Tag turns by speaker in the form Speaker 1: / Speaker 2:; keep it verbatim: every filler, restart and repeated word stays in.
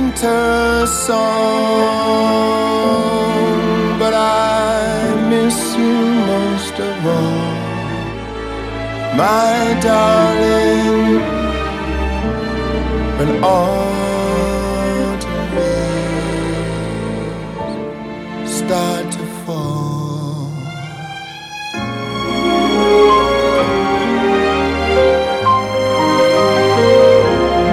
Speaker 1: winter song, but I miss you most of all, my darling, when all